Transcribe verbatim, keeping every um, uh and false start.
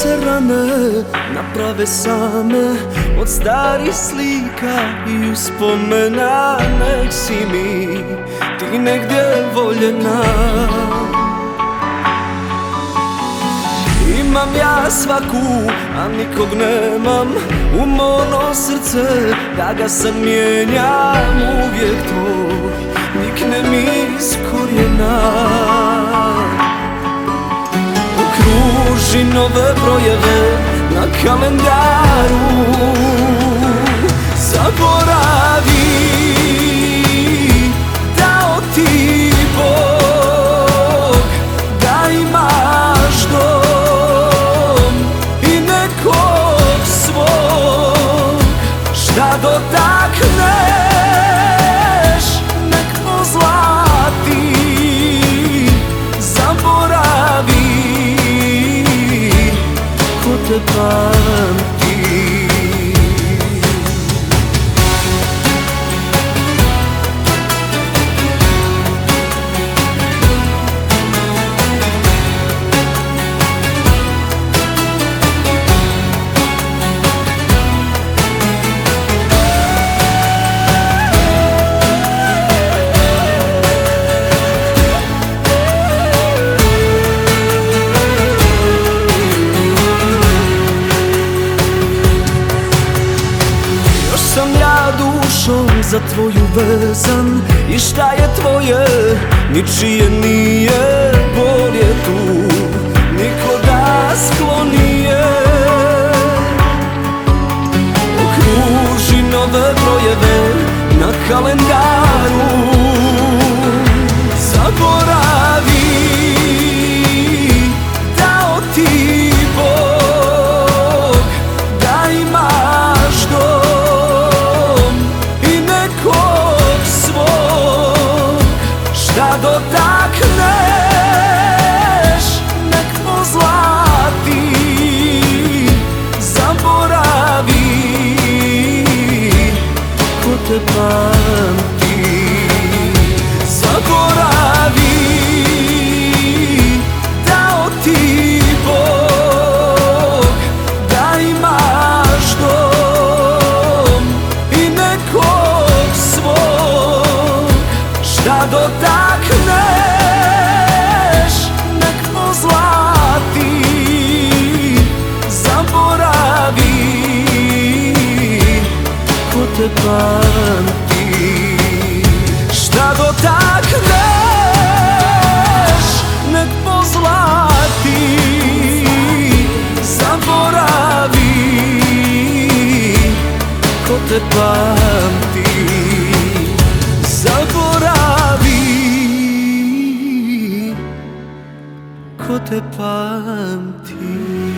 se rane naprave same od starih slika i uspomena. Nek si mi ti negdje voljena. Imam ja svaku, a nikog nemam umorno srce da ga sad mijenjam. Uvijek tvoj nikne mi iz korijena. Okruži nove brojeve na kalendaru. Zaboravi dao ti Bog da imaš dom i nekog svog. Šta dotakneš nek pozlati. Zaboravi ko te pamti. Sam ja dušom za tvoju vezan i šta je tvoje, ničije nije. Bol je tu, niko da sklonije. Okruži nove brojeve na kalendaru. Zaboravi dao ti Bog da imaš dom i nekog svog. Šta dotakneš nek pozlati. Zaboravi ko te pamti. Zaboravi dao ti Bog da imaš dom i nekog svog. Šta dotakneš nek pozlati. Zaboravi ko te pamti. Šta dotakneš nek pozlati. Zaboravi ko te pamti. Zaboravi ko te pamti.